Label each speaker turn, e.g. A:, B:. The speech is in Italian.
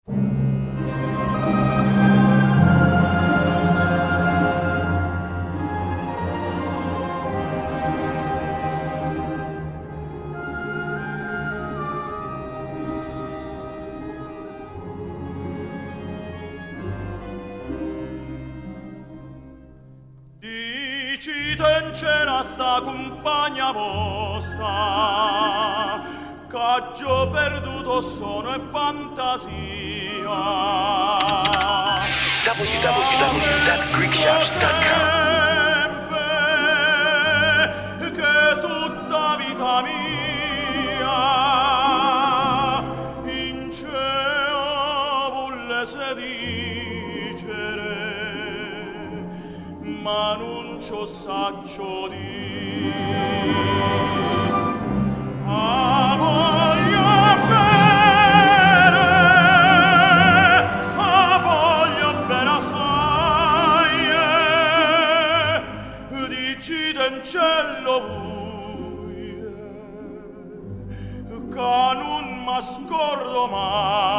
A: Dicite c'era sta compagna vostra, c'ho perduto sonno e fantasia.
B: www.greekshops.com
A: che tutta vita mia in cielo volesse dicere, ma non ciò saccio dire. A voglio bene assai, dicite in cielo voi, che non m'ascordo mai.